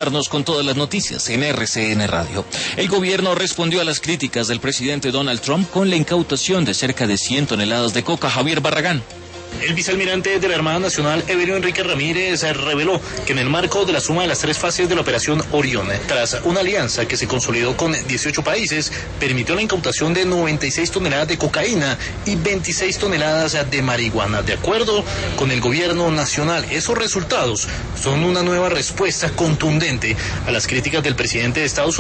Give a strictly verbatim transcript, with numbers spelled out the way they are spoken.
Con todas las noticias en R C N Radio. El gobierno respondió a las críticas del presidente Donald Trump con la incautación de cerca de cien toneladas de coca. Javier Barragán. El vicealmirante de la Armada Nacional, Evelio Enrique Ramírez, reveló que en el marco de la suma de las tres fases de la operación Orión, tras una alianza que se consolidó con dieciocho países, permitió la incautación de noventa y seis toneladas de cocaína y veintiséis toneladas de marihuana. De acuerdo con el gobierno nacional, esos resultados son una nueva respuesta contundente a las críticas del presidente de Estados Unidos.